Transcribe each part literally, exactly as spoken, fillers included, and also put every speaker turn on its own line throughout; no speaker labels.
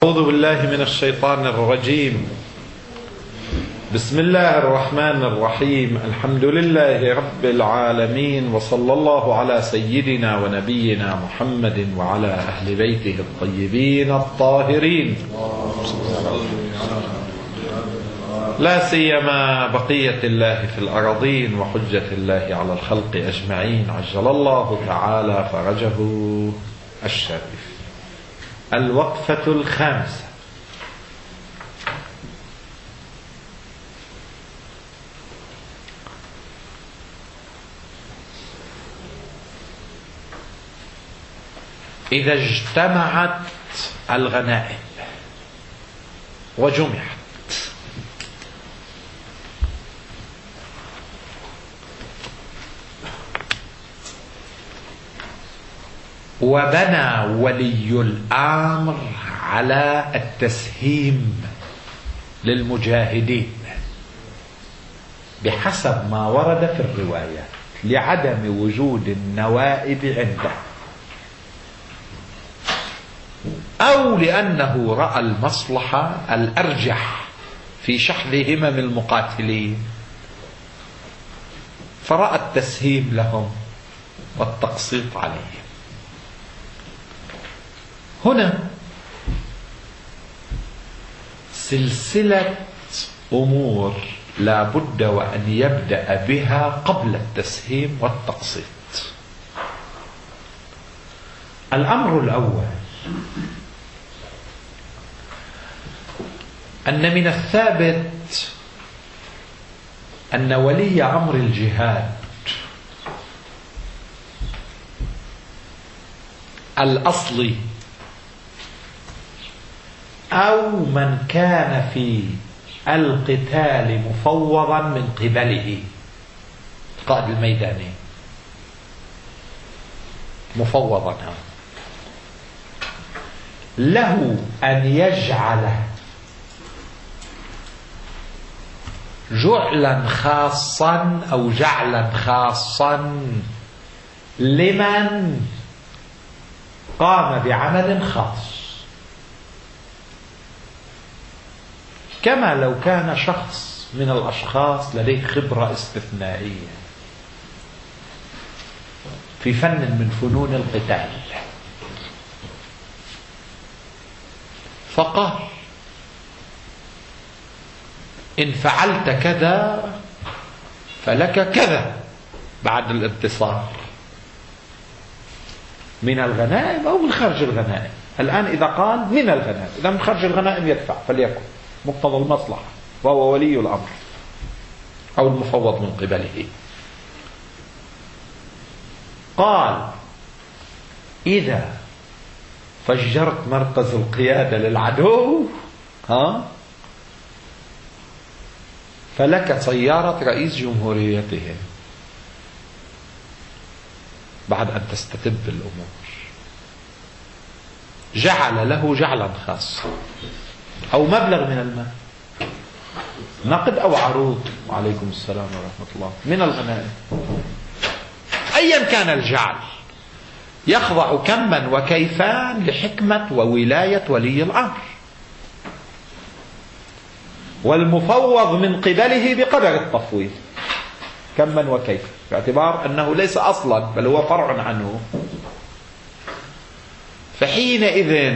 أعوذ بالله من الشيطان الرجيم. بسم الله الرحمن الرحيم. الحمد لله رب العالمين، وصلى الله على سيدنا ونبينا محمد وعلى أهل بيته الطيبين الطاهرين، لا سيما بقية الله في الأراضين وحجة الله على الخلق أجمعين، عجل الله تعالى فرجه الشريف. الوقفة الخامسة. إذا اجتمعت الغنائم وجمعت وبنى ولي الأمر على التسهيم للمجاهدين بحسب ما ورد في الروايات لعدم وجود النوائب عنده، أو لأنه رأى المصلحة الأرجح في شحذ همم المقاتلين فرأى التسهيم لهم والتقسيط عليهم. هنا سلسلة أمور لا بد وأن يبدأ بها قبل التسهيم والتقسيط. الأمر الأول أن من الثابت أن ولي أمر الجهاد الأصلي أو من كان في القتال مفوضا من قبله، قائد الميداني مفوضا، له أن يجعل جعلا خاصا أو جعلا خاصا لمن قام بعمل خاص، كما لو كان شخص من الأشخاص لديه خبرة استثنائية في فن من فنون القتال، فقال إن فعلت كذا فلك كذا بعد الانتصار من الغنائم أو من خارج الغنائم. الآن إذا قال من الغنائم، إذا من خارج الغنائم يدفع فليكن مقتضى المصلحة وهو ولي الأمر أو المفوض من قبله. قال إذا فجرت مركز القيادة للعدو ها فلك سيارة رئيس جمهوريته بعد أن تستتب الأمور. جعل له جعلا خاصا أو مبلغ من المال، نقد أو عروض، وعليكم السلام ورحمة الله، من الغنائم، أيا كان الجعل، يخضع كما وكيفان لحكمة وولاية ولي الأمر، والمفوض من قبله بقدر التفويض كما وكيف، باعتبار أنه ليس أصلا بل هو فرع عنه. فحينئذ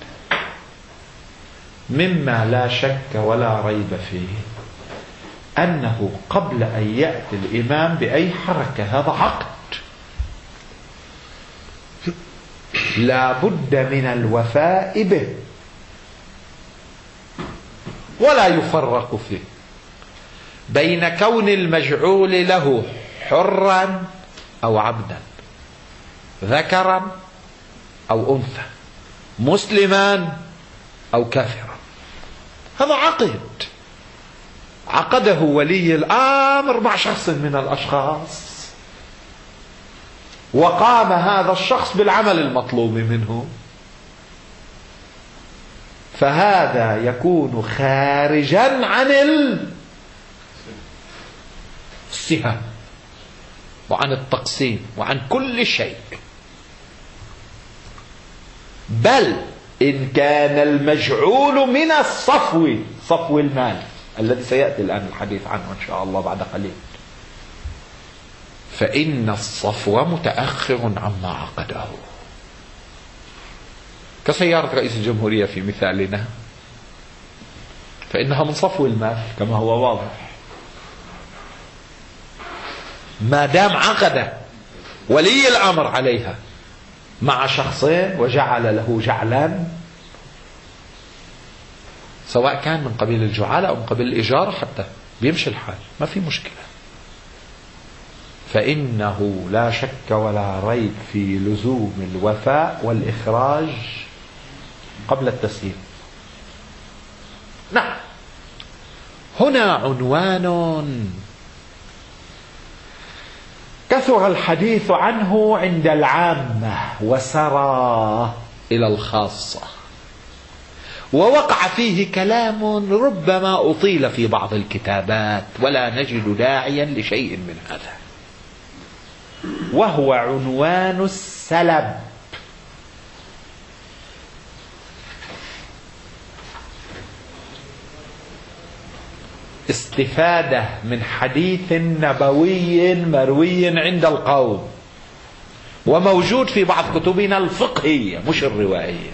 مما لا شك ولا ريب فيه أنه قبل أن يأتي الإمام بأي حركة هذا عقد لا بد من الوفاء به ولا يفرق فيه بين كون المجعول له حرا أو عبدا، ذكرا أو أنثى، مسلما أو كافرا. هذا عقد عقده ولي الأمر مع شخص من الأشخاص، وقام هذا الشخص بالعمل المطلوب منه، فهذا يكون خارجا عن السهام وعن التقسيم وعن كل شيء، بل إن كان المجعول من الصفو، صفو المال الذي سيأتي الآن الحديث عنه إن شاء الله بعد قليل، فإن الصفو متأخر عما عقده، كسيارة رئيس الجمهورية في مثالنا، فإنها من صفو المال كما هو واضح، ما دام عقد ولي الأمر عليها مع شخصين وجعل له جعلا، سواء كان من قبيل الجعالة أو من قبيل الإجارة حتى بيمشي الحال، ما في مشكلة. فإنه لا شك ولا ريب في لزوم الوفاء والإخراج قبل التسليم. نعم، هنا عنوان كثر الحديث عنه عند العامة وسرى إلى الخاصة، ووقع فيه كلام ربما أطيل في بعض الكتابات ولا نجد داعيا لشيء من هذا، وهو عنوان السلب. استفادة من حديث نبوي مروي عند القوم وموجود في بعض كتبنا الفقهية مش الروائية: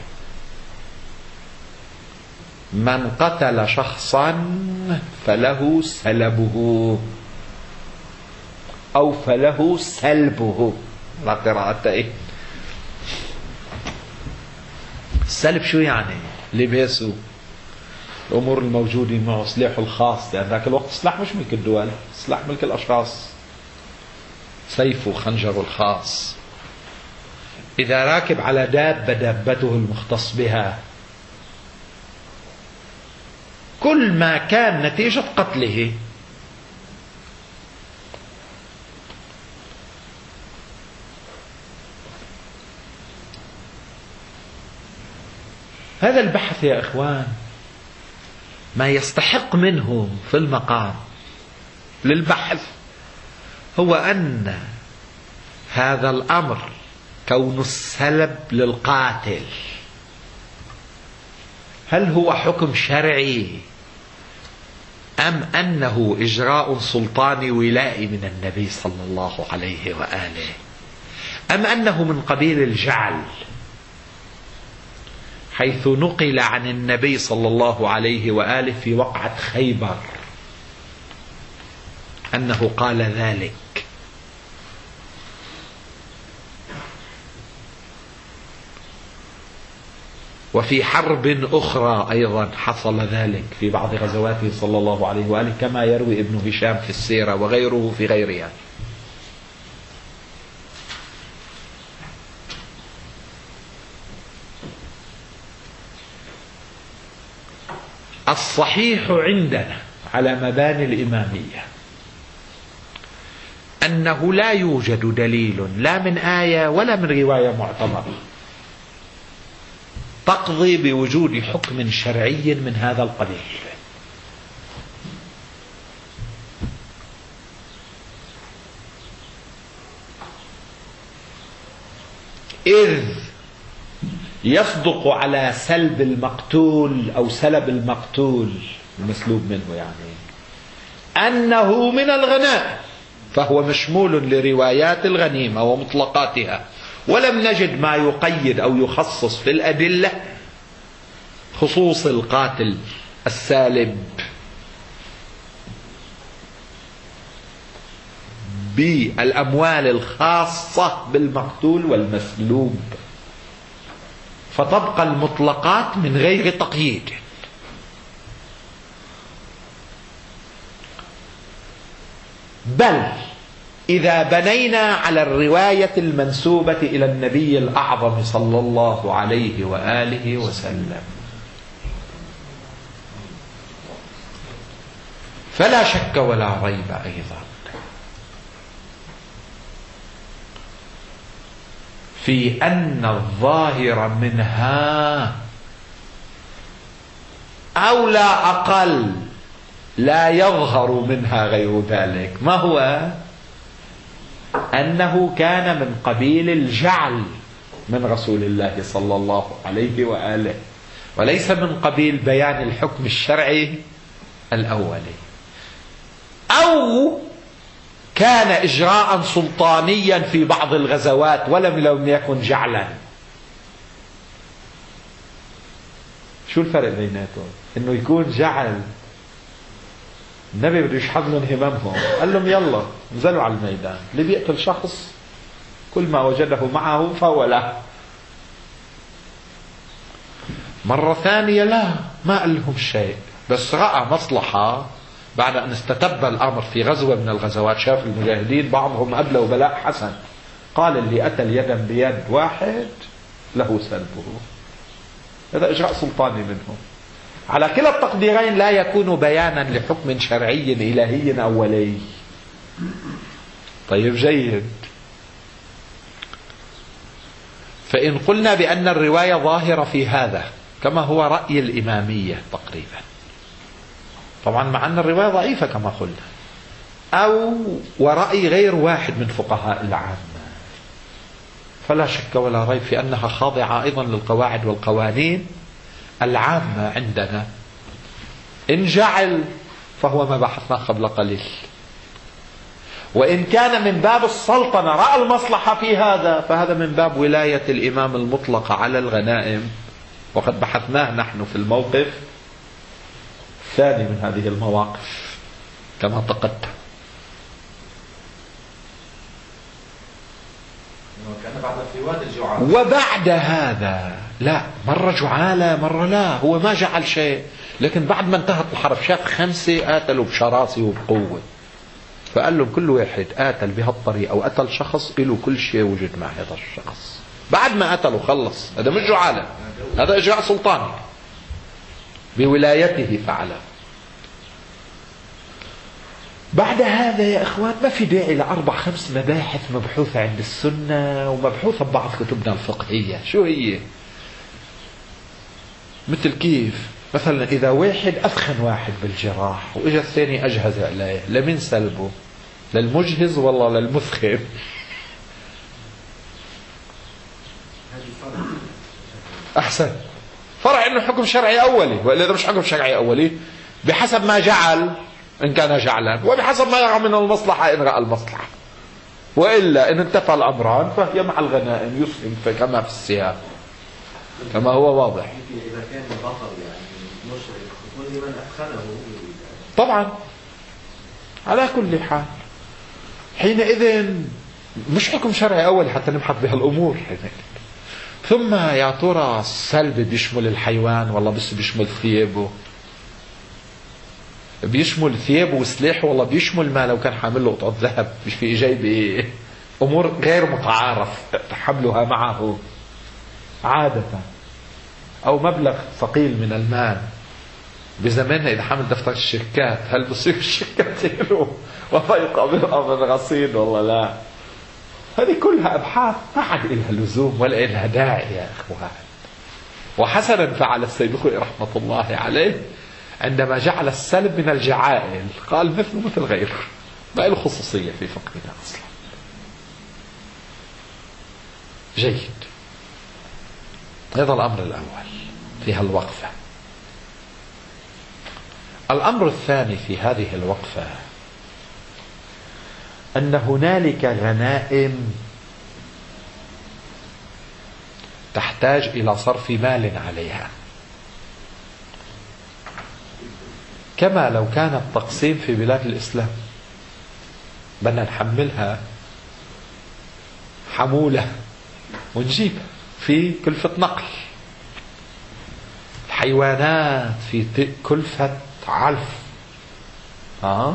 من قتل شخصا فله سلبه أو فله سلبه، لا قراءة إيه. السلب شو يعني؟ لباسه، الأمور الموجودة معه، سلاحه الخاص، لأن ذاك الوقت السلاح مش ملك الدول، السلاح ملك الأشخاص، سيفه خنجره الخاص. إذا راكب على دابة دابته المختص بها، كل ما كان نتيجة قتله هذا البحث يا إخوان ما يستحق منهم في المقام للبحث هو أن هذا الأمر كون السلب للقاتل هل هو حكم شرعي أم أنه إجراء سلطاني ولائي من النبي صلى الله عليه وآله، أم أنه من قبيل الجعل، حيث نقل عن النبي صلى الله عليه وآله في وقعة خيبر أنه قال ذلك. وفي حرب أخرى أيضا حصل ذلك في بعض غزواته صلى الله عليه وآله، كما يروي ابن هشام في السيرة وغيره في غيرها. الصحيح عندنا على مباني الإمامية أنه لا يوجد دليل لا من آية ولا من رواية معتبرة تقضي بوجود حكم شرعي من هذا القبيل، إذ يصدق على سلب المقتول أو سلب المقتول المسلوب منه يعني أنه من الغنائم، فهو مشمول لروايات الغنيمة ومطلقاتها، ولم نجد ما يقيد أو يخصص في الأدلة خصوص القاتل السالب بالأموال الخاصة بالمقتول والمسلوب، فتبقى المطلقات من غير تقييد. بل إذا بنينا على الرواية المنسوبة إلى النبي الأعظم صلى الله عليه وآله وسلم، فلا شك ولا ريب أيضا في أن الظاهر منها أو لا أقل لا يظهر منها غير ذلك، ما هو؟ أنه كان من قبيل الجعل من رسول الله صلى الله عليه وآله، وليس من قبيل بيان الحكم الشرعي الأولي، أو كان إجراء سلطانيا في بعض الغزوات ولم لم يكن جعلا. شو الفرق بيناتهم؟ إنه يكون جعل، النبي بده يشحذ لهم هممهم، قال لهم يلا نزلوا على الميدان، اللي بيقتل شخص كل ما وجده معه فهو له. مرة ثانية لا، ما قال لهم شيء، بس رأى مصلحة بعد أن استتب الأمر في غزوة من الغزوات، شاف المجاهدين بعضهم أبلوا بلاء حسن، قال اللي قتل يدا بيد واحد له سلبه. هذا إجراء سلطاني منهم. على كلا التقديرين لا يكون بيانا لحكم شرعي إلهي أولي. طيب جيد. فإن قلنا بأن الرواية ظاهرة في هذا كما هو رأي الإمامية تقريبا، طبعا مع أن الرواية ضعيفة كما قلنا، أو ورأي غير واحد من فقهاء العامة، فلا شك ولا ريب في أنها خاضعة أيضا للقواعد والقوانين العامة عندنا. إن جعل فهو ما بحثنا قبل قليل، وإن كان من باب السلطنة رأى المصلحة في هذا فهذا من باب ولاية الإمام المطلقة على الغنائم، وقد بحثناه نحن في الموقف الثاني من هذه المواقف كما تقدم. وبعد هذا لا، مرة جعالة مرة لا، هو ما جعل شيء، لكن بعد ما انتهت الحرب شاف خمسة قاتلوا بشراسة وبقوة، فقال لهم كل واحد قاتل بهالطريقة أو قتل شخص له كل شيء وجد مع هذا الشخص. بعد ما قتله خلص، هذا مش جعالة، هذا إجراء سلطاني بولايته فعله. بعد هذا يا إخوان ما في داعي لأربع خمس مباحث مبحوثة عند السنة ومبحوثة ببعض كتبنا الفقهية. شو هي؟ مثل كيف مثلا إذا واحد أثخن واحد بالجراح وإجا الثاني أجهز عليه، لمن سلبه؟ للمجهز والله للمثخن؟ أحسن، فرع إنه حكم شرعي أولي، وإلا إذا مش حكم شرعي أولي بحسب ما جعل إن كان جعلا، وبحسب ما يرى من المصلحة إن رأى المصلحة، وإلا إن انتفى الأمران فهي مع الغنائم يسهم كما في السياق كما هو واضح.
إذا كان بطل يعني مشرك كل من أدخله
طبعا على كل حال حينئذ مش حكم شرعي أول حتى نبحث بهالأمور. ثم يا ترى السلب بيشمل الحيوان والله بس بيشمل ثيابه؟ بيشمل ثيابه وسلاحه والله بيشمل ما لو كان حامل له قطعة ذهب في جيبه؟ أمور غير متعارف حملها معه عادة، أو مبلغ ثقيل من المال. بزماننا إذا حمل دفتر الشركات هل بصير الشركات له وفيق من رصيد والله لا؟ هذه كلها أبحاث ما عاد إلها لزوم ولا إلها داعي يا إخوان. وحسنا فعل السيد خوي رحمة الله عليه عندما جعل السلب من الجعائل، قال مثل مثل غيره، ما له خصوصية في فقهنا أصلا. جيد، هذا الأمر الأول في هالوقفة. الأمر الثاني في هذه الوقفة أن هنالك غنائم تحتاج إلى صرف مال عليها، كما لو كان التقسيم في بلاد الإسلام بدنا نحملها حمولة ونجيبها في كلفة نقل، الحيوانات في كلفة علف، ها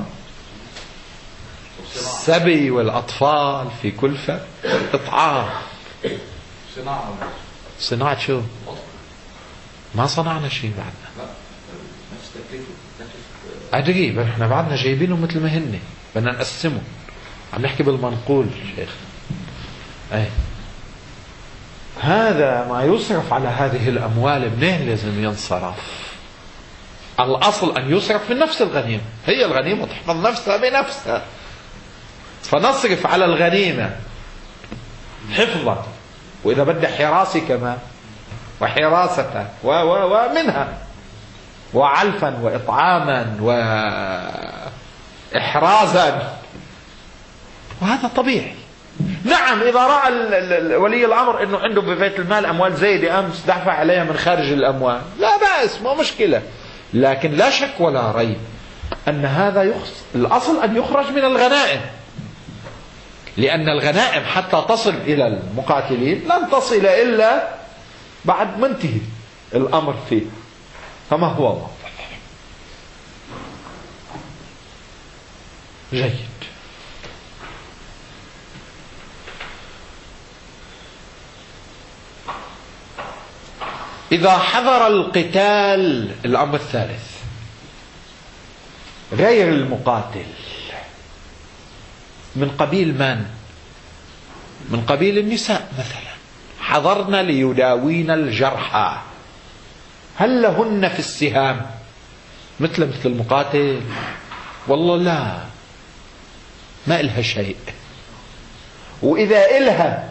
السبي والأطفال في كلفة إطعام.
صناعة
صناعة شو؟ ما صنعنا شيء بعدنا.
نفس تكلفة
أدري احنا بعدنا جايبينه مثل ما هن، بدنا نقسمه. عم نحكي بالمنقول شيخ. ايه هذا ما يصرف على هذه الأموال منين لازم ينصرف؟ الأصل أن يصرف من نفس الغنيمة، هي الغنيمة تحفظ نفسها بنفسها، فنصرف على الغنيمة حفظا وإذا بدأ حراسة كمان وحراسة و و ومنها وعلفا وإطعاما وإحرازا، وهذا طبيعي. نعم إذا رأى ولي الأمر أنه عنده ببيت المال أموال زايدة أمس دفع عليها من خارج الأموال، لا بأس، ما مشكلة. لكن لا شك ولا ريب أن هذا يخص الأصل أن يخرج من الغنائم، لأن الغنائم حتى تصل إلى المقاتلين لن تصل إلا بعد ما انتهي الأمر فيه. فما هو واضح. جيد. إذا حضر القتال، الأمر الثالث، غير المقاتل، من قبيل من؟ من قبيل النساء مثلا، حضرن ليداوين الجرحى، هل لهن في السهام مثل مثل المقاتل؟ والله لا، ما إلها شيء. وإذا إلها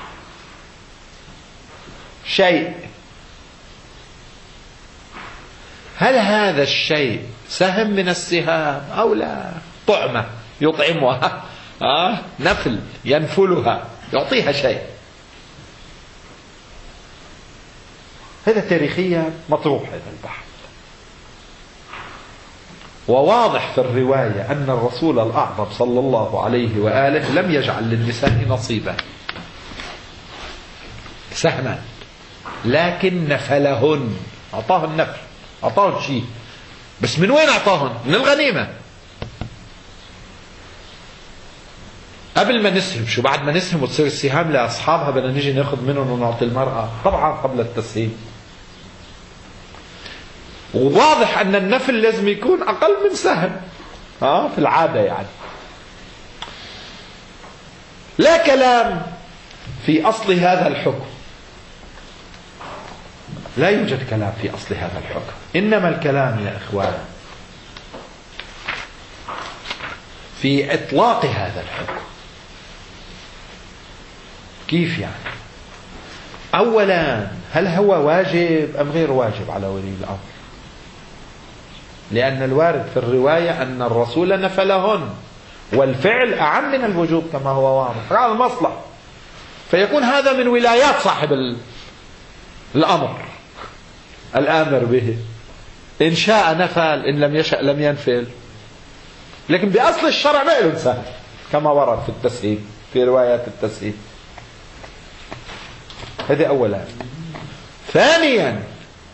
شيء، هل هذا الشيء سهم من السهام أو لا؟ طعمة يطعمها، آه نفل ينفلها، يعطيها شيء. هذا تاريخيا مطروح هذا البحث. وواضح في الرواية أن الرسول الأعظم صلى الله عليه وآله لم يجعل للنساء نصيبا سهما، لكن نفلهن، أعطاهن نفل، أعطاهن شيء. بس من وين أعطاهن؟ من الغنيمة. قبل ما نسهم، شو بعد ما نسهم وتصير السهام لأصحابها بدنا نجي ناخذ منهم ونعطي المرأة؟ طبعا قبل التسهيم. وواضح أن النفل لازم يكون أقل من سهم، ها في العادة يعني. لا كلام في أصل هذا الحكم، لا يوجد كلام في أصل هذا الحكم، إنما الكلام يا إخوان في إطلاق هذا الحكم. كيف يعني؟ أولا، هل هو واجب أم غير واجب على ولي الأمر؟ لأن الوارد في الرواية أن الرسول نفلهن، والفعل أعم من الوجوب كما هو واضح على المصلحة، فيكون هذا من ولايات صاحب الأمر الآمر به، إن شاء نفل، إن لم يشأ لم ينفل. لكن بأصل الشرع ما له سهل كما ورد في التسهيل، في روايات التسهيل. هذا أولا. ثانيا،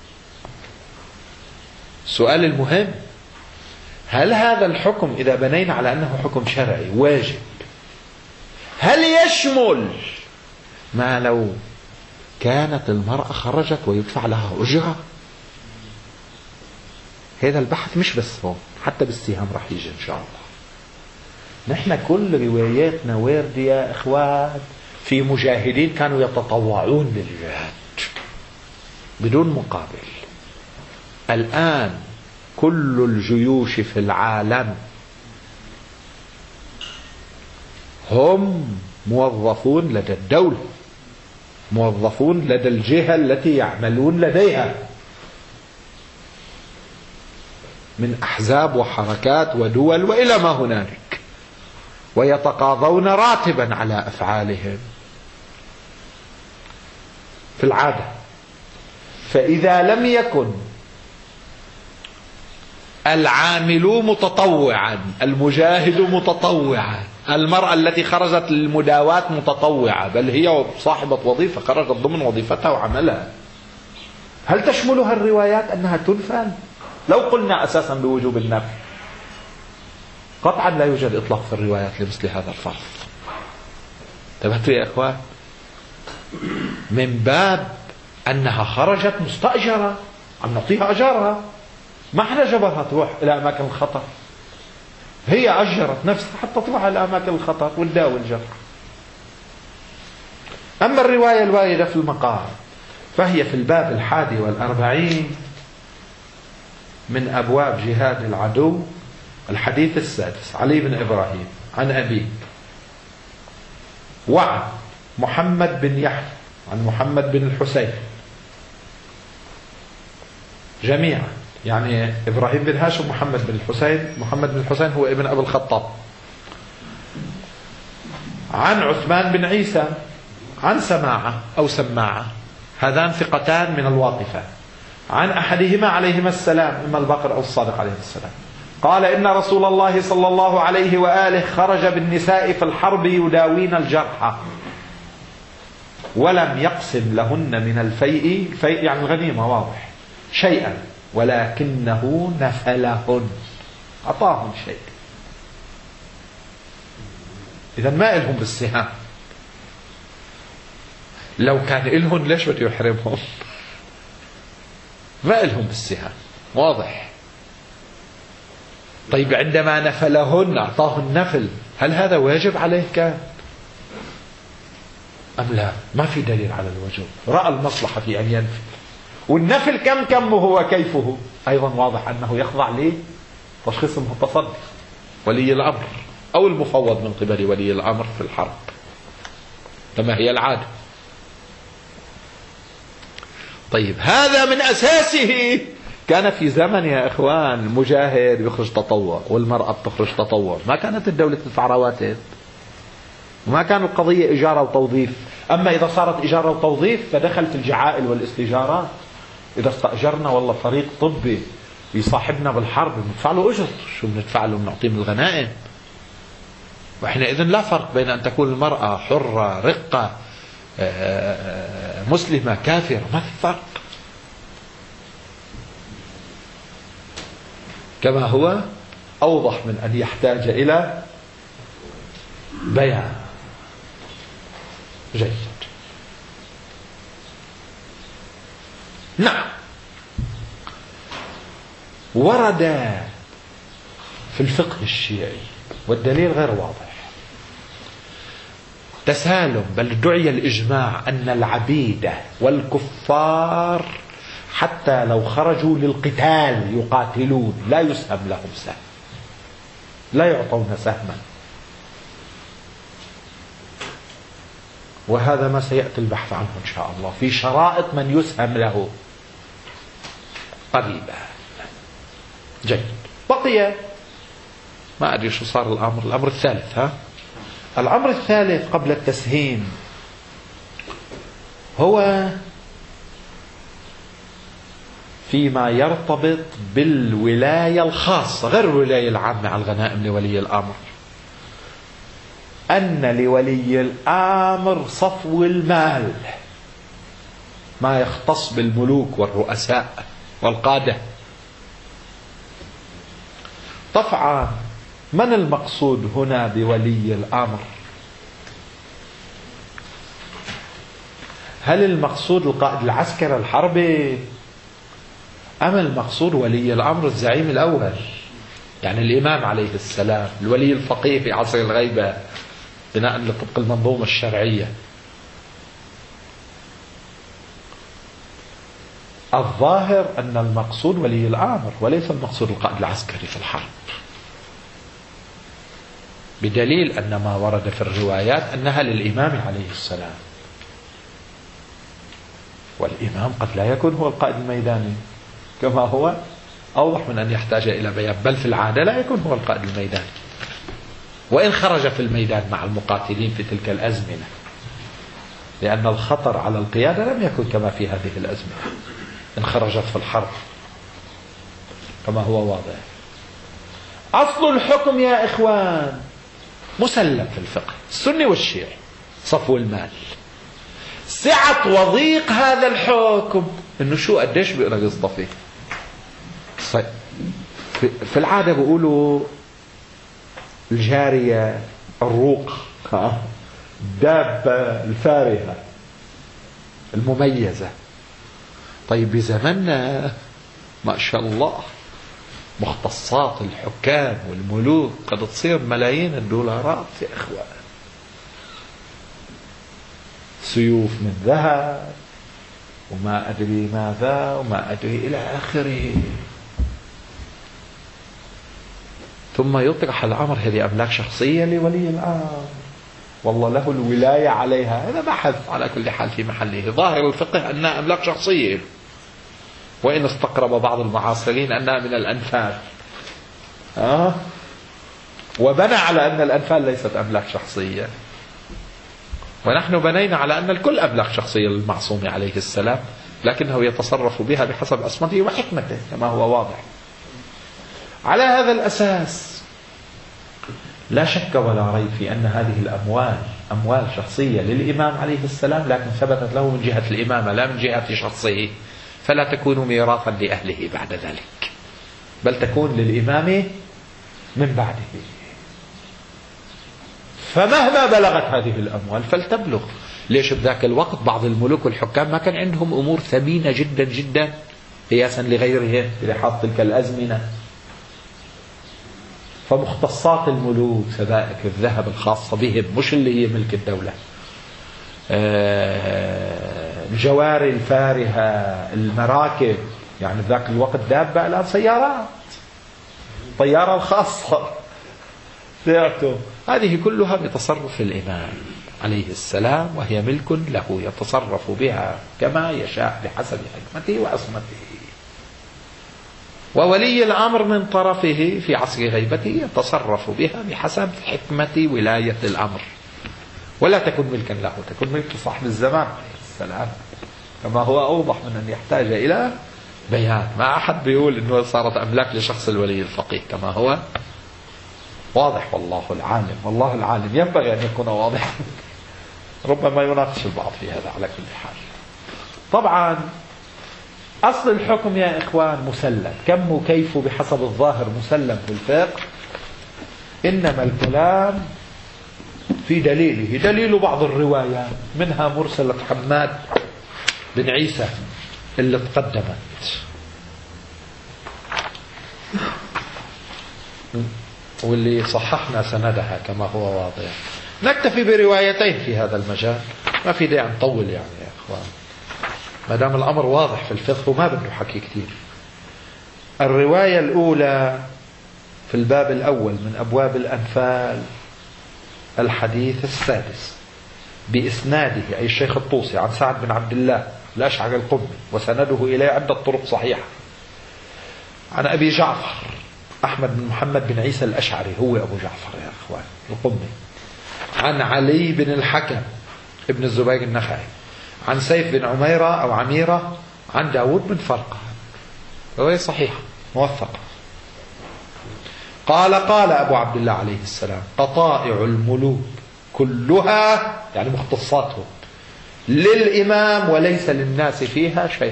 السؤال المهم، هل هذا الحكم إذا بنينا على أنه حكم شرعي واجب، هل يشمل ما لو كانت المرأة خرجت ويدفع لها أجرة؟ هذا البحث مش بس هون، حتى بالسهام راح يجي إن شاء الله. نحن كل رواياتنا واردة يا إخوان في مجاهدين كانوا يتطوعون للجهاد بدون مقابل. الآن كل الجيوش في العالم هم موظفون لدى الدولة، موظفون لدى الجهة التي يعملون لديها من أحزاب وحركات ودول وإلى ما هنالك، ويتقاضون راتبا على أفعالهم في العادة. فإذا لم يكن العامل متطوعا، المجاهد متطوعا، المرأة التي خرجت للمداواة متطوعة، بل هي صاحبة وظيفة خرجت ضمن وظيفتها وعملها، هل تشملها الروايات أنها تنفل؟ لو قلنا أساسا بوجوب النفل، قطعا لا يوجد إطلاق في الروايات لمثل هذا الفرض. انتبهتوا يا إخوان؟ من باب أنها خرجت مستأجرة، عم نعطيها أجارها، ما حدا جبرها تروح إلى أماكن الخطر، هي أجرت نفسها حتى تروح إلى أماكن الخطر وتداوي الجرح. أما الرواية الواردة في المقام فهي في الباب الحادي والأربعين من أبواب جهاد العدو، الحديث السادس، علي بن إبراهيم عن أبيه وعن محمد بن يحيى عن محمد بن الحسين جميعا، يعني إبراهيم بن هاشم محمد بن الحسين، محمد بن الحسين هو ابن أبي الخطاب، عن عثمان بن عيسى عن سماعة أو سماعة، هذان ثقتان من الواقفة، عن أحدهما عليهما السلام، إما الباقر أو الصادق عليه السلام، قال إن رسول الله صلى الله عليه وآله خرج بالنساء في الحرب يداوين الجرحى ولم يقسم لهن من الفيء، الفيء يعني الغنيمة واضح، شيئا، ولكنه نفلهن، أعطاهم شيء. إذا ما إلهم بالسهام، لو كان إلهم ليش بده يحرمهم؟ ما إلهم بالسهام، واضح. طيب عندما نفلهن أعطاه النفل، هل هذا واجب عليه كان أم لا؟ ما في دليل على الوجوب، رأى المصلحة في أن ينفل. والنفل كم كمه وكيفه أيضا واضح أنه يخضع لتشخيص المتصدي ولي الأمر أو المفوض من قبل ولي الأمر في الحرب كما هي العادة. طيب هذا من أساسه كان في زمن يا إخوان المجاهد يخرج تطوع والمرأة بتخرج تطوع، ما كانت الدولة تدفع رواتب وما كان القضية إجارة وتوظيف. أما إذا صارت إجارة وتوظيف فدخلت الجعائل والاستجارات. إذا استأجرنا والله فريق طبي يصاحبنا بالحرب بندفع له أجر، شو بندفع له؟ بنعطيه من الغنائم. وحينئذ لا فرق بين أن تكون المرأة حرة رقة مسلمة كافرة، ما في فرق، كما هو أوضح من أن يحتاج إلى بيان. جيد. نعم، ورد في الفقه الشيعي والدليل غير واضح تسالم، بل دعي الإجماع أن العبيد والكفار حتى لو خرجوا للقتال يقاتلون لا يسهم لهم سهم، لا يعطون سهما. وهذا ما سيأتي البحث عنه إن شاء الله في شرائط من يسهم له قريبا. جيد. بقي ما أدري شو صار الأمر الأمر الثالث. ها الأمر الثالث قبل التسهيم هو فيما يرتبط بالولاية الخاصة غير الولاية العامة على الغنائم لولي الأمر، أن لولي الأمر صفو المال، ما يختص بالملوك والرؤساء والقادة. طبعا من المقصود هنا بولي الأمر؟ هل المقصود القائد العسكري الحربي أم المقصود ولي الأمر الزعيم الأول، يعني الإمام عليه السلام، الولي الفقيه في عصر الغيبة بناء لطبق المنظومة الشرعية؟ الظاهر أن المقصود ولي الأمر وليس المقصود القائد العسكري في الحرب، بدليل أن ما ورد في الروايات أنها للإمام عليه السلام، والإمام قد لا يكون هو القائد الميداني كما هو أوضح من أن يحتاج إلى بيان، بل في العادة لا يكون هو القائد الميداني، وإن خرج في الميدان مع المقاتلين في تلك الأزمنة، لأن الخطر على القيادة لم يكن كما في هذه الأزمنة إن خرجت في الحرب كما هو واضح. أصل الحكم يا إخوان مسلم في الفقه السني والشيعي، صفو المال. سعة وضيق هذا الحكم إنه شو قديش بيقدر يصطفي. في العادة بيقولوا الجارية الروق، الدابة الفارهة المميزة. طيب بزمننا ما شاء الله مختصات الحكام والملوك قد تصير ملايين الدولارات يا إخوان، سيوف من ذهب وما أدري ماذا وما أدري إلى آخره. ثم يطرح الأمر هذه أملاك شخصية لولي الأمر والله له الولاية عليها، هذا بحث على كل حال في محله. ظاهر الفقه أنها أملاك شخصية، وإن استقرب بعض المعاصرين أنها من الأنفال، آه؟ وبنى على أن الأنفال ليست أملاك شخصية، ونحن بنينا على أن الكل أملاك شخصية للمعصوم عليه السلام، لكنه يتصرف بها بحسب عصمته وحكمته كما هو واضح. على هذا الأساس لا شك ولا ريب في أن هذه الأموال أموال شخصية للإمام عليه السلام، لكن ثبتت له من جهة الإمامة لا من جهة شخصه، فلا تكون ميراثا لأهله بعد ذلك، بل تكون للإمام من بعده. فمهما بلغت هذه الأموال فلتبلغ. ليش بذاك الوقت بعض الملوك والحكام ما كان عندهم أمور ثمينة جدا جدا قياسا لغيرهم بلحاظ تلك الأزمنة، فمختصات الملوك سبائك الذهب الخاصة بهم مش اللي هي ملك الدولة، الجواري الفارهة، المراكب، يعني ذاك الوقت دابة الآن سيارات، طيارة الخاصة، هذه كلها بتصرف الإمام عليه السلام، وهي ملك له يتصرف بها كما يشاء بحسب حكمته وعصمته. وولي الأمر من طرفه في عصر غيبته يتصرف بها بحسب حكمة ولاية الأمر، ولا تكون ملكا له، تكون ملك صاحب الزمان عليه السلام، كما هو أوضح من أن يحتاج إلى بيان. ما أحد بيقول أنه صارت أملاك لشخص الولي الفقيه، كما هو واضح. والله العالم، والله العالم ينبغي أن يكون واضحا، ربما يناقش البعض في هذا. على كل حال طبعا أصل الحكم يا إخوان مسلم، كم وكيف بحسب الظاهر مسلم في الفقه، إنما الكلام في دليله. دليل بعض الروايات منها مرسلة حماد بن عيسى اللي تقدمت، واللي صححنا سندها كما هو واضح. نكتفي بروايتين في هذا المجال، ما في داعي نطول يعني يا إخوان، ما دام الأمر واضح في الفقه وما بده حكي كثير. الرواية الأولى في الباب الأول من أبواب الأنفال، الحديث السادس بإسناده، أي الشيخ الطوسي، عن سعد بن عبد الله الأشعري القمي، وسنده إليه عدة طرق صحيحة، عن أبي جعفر أحمد بن محمد بن عيسى الأشعري، هو أبو جعفر يا أخوان القمي، عن علي بن الحكم ابن الزبير النخعي، عن سيف بن عميرة أو عميرة، عن داود بن فرقة، رواية صحيحة موثقة. قال قال أبو عبد الله عليه السلام: قطائع الملوك كلها، يعني مختصاتهم، للإمام وليس للناس فيها شيء.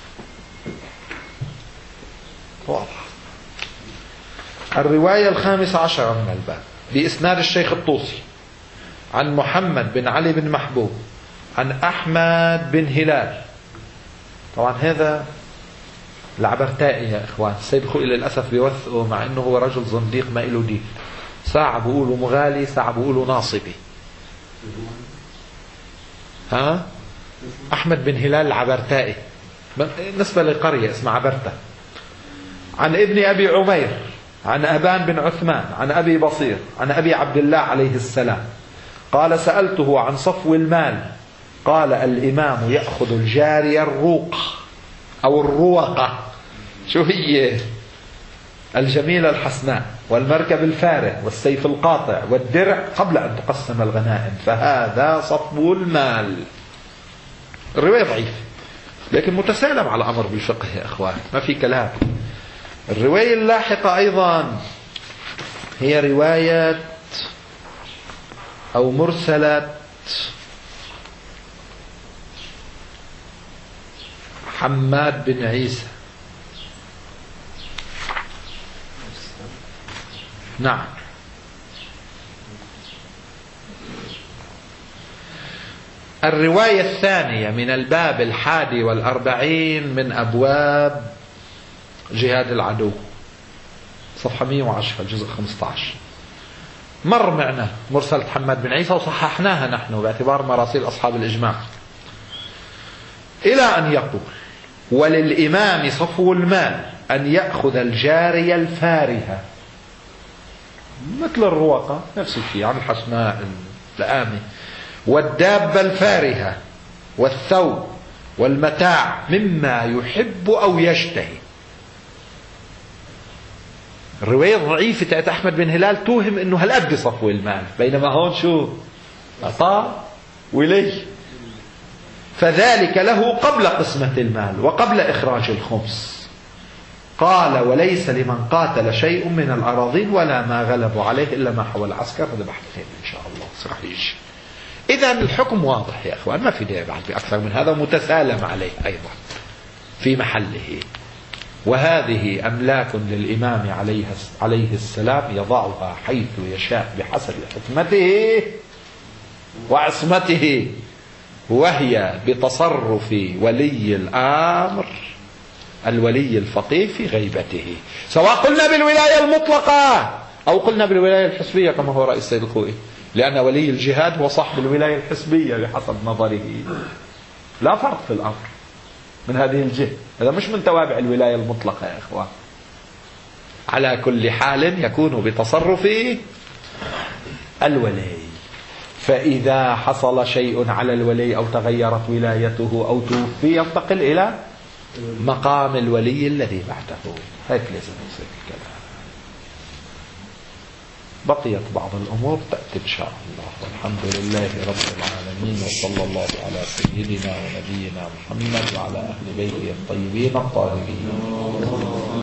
واضح. الرواية الخامسة عشرة من الباب بإسناد الشيخ الطوسي عن محمد بن علي بن محبوب عن أحمد بن هلال. طبعا هذا العبرتائي يا إخوان، السيد الخوئي للأسف بيوثقه، مع أنه هو رجل زنديق ما إله دين، ساعة بيقولوا مغالي، ساعة بيقولوا ناصبي. ها؟ أحمد بن هلال العبرتائي، نسبة لقرية اسمها عبرتة، عن ابن أبي عمير عن أبان بن عثمان عن أبي بصير عن أبي عبد الله عليه السلام قال: سألته عن صفو المال، قال: الإمام يأخذ الجارية الروق أو الروقة، شو هي؟ الجميلة الحسناء، والمركب الفارغ، والسيف القاطع، والدرع، قبل أن تقسم الغنائم، فهذا صفو المال. الرواية ضعيفة لكن متسالم على أمر بالفقه يا أخوان، ما في كلام. الرواية اللاحقة أيضا هي رواية أو مرسلة حماد بن عيسى. نعم. الرواية الثانية من الباب الحادي والأربعين من أبواب جهاد العدو، صفحة مئة وعشرة الجزء خمسة عشر. مر معنا مرسلة حماد بن عيسى وصححناها نحن باعتبار مراسيل أصحاب الإجماع، إلى أن يقول: وللإمام صفو المال أن يأخذ الجارية الفارهة، مثل الروقة، نفس الشيء، عن الحسناء الآمة والدابة الفارهة والثوب والمتاع مما يحب أو يشتهي. الرواية الضعيفة تاعت أحمد بن هلال توهم أنه هالقد صفو المال، بينما هون شو؟ عطاء ولي، فذلك له قبل قسمة المال وقبل إخراج الخمس. قال وليس لمن قاتل شيء من الأراضين ولا ما غلبوا عليه إلا ما حول العسكر. هذا بحثين إن شاء الله صحيح. إذا الحكم واضح يا أخوان، ما في داعي بعد بأكثر من هذا، متسالم عليه أيضا في محله. وهذه أملاك للإمام عليه عليه السلام يضعها حيث يشاء بحسب حكمته وعصمته، وهي بتصرف ولي الأمر الولي الفقيه في غيبته، سواء قلنا بالولاية المطلقة أو قلنا بالولاية الحسبية كما هو رأي السيد الخوئي، لأن ولي الجهاد هو صاحب الولاية الحسبية بحسب نظره، لا فرق في الأمر من هذه الجهة. هذا مش من توابع الولاية المطلقة يا إخوان. على كل حال يكون بتصرف الولي. فإذا حصل شيء على الولي أو تغيرت ولايته أو توفي ينتقل إلى مقام الولي الذي بعده. هيك لازم يصير الكلام. بقيت بعض الأمور تأتي إن شاء الله، والحمد لله رب العالمين، وصلى الله على سيدنا ونبينا محمد وعلى أهل بيته الطيبين الطاهرين.